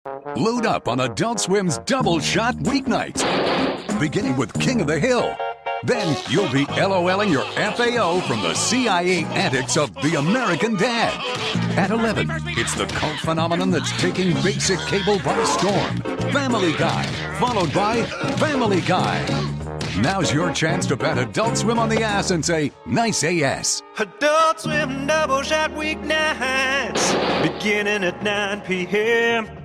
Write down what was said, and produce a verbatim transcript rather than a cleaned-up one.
Load up on Adult Swim's Double Shot weeknights, beginning with King of the Hill. Then you'll be LOLing your F A O from the C I A antics of The American Dad. At eleven, it's the cult phenomenon that's taking basic cable by storm. Family Guy, followed by Family Guy. Now's your chance to pat Adult Swim on the ass and say, nice A S. Adult Swim Double Shot weeknights, beginning at nine p.m.